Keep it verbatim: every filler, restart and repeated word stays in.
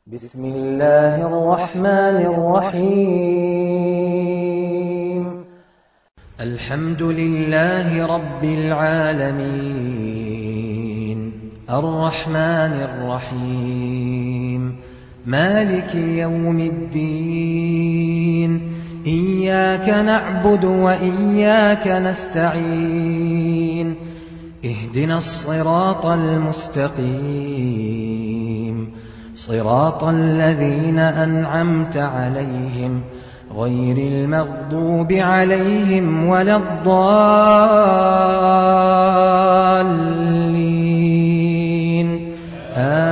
بسم الله الرحمن الرحيم. الحمد لله رب العالمين، الرحمن الرحيم، مالك يوم الدين، إياك نعبد وإياك نستعين، اهدنا الصراط المستقيم، صراط الذين أنعمت عليهم غير المغضوب عليهم ولا الضالين. آمين.